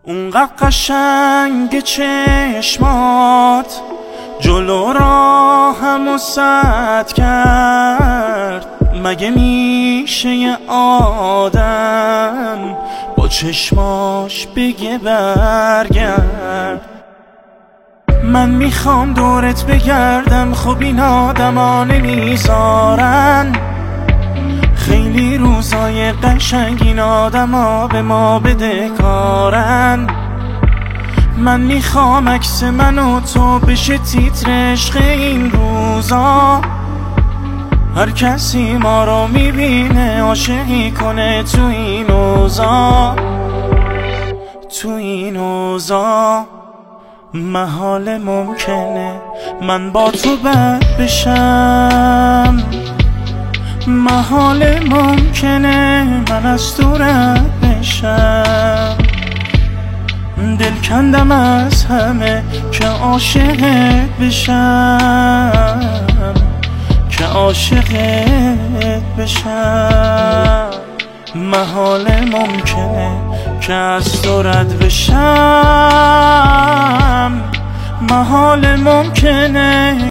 اونقدر قشنگ چشمات جلو راهمو سد کرد. مگه میشه یه آدم با چشماش بگه برگرد؟ من میخوام دورت بگردم، خب این آدما نمیذارن. خیلی روزای قشنگ این آدما به ما بدهکارن. من میخوام عکس من و تو بشه تیتر عشق این روزا. هر کسی ما رو میبینه عاشقی کنه تو این اوضاع. تو این اوضاع محال ممکنه من با تو بد بشم. محال ممکنه من از تو رد بشم. دل کندم از همه که عاشقت بشم، که عاشقت بشم. محال ممکنه که از تو رد بشم. محال ممکنه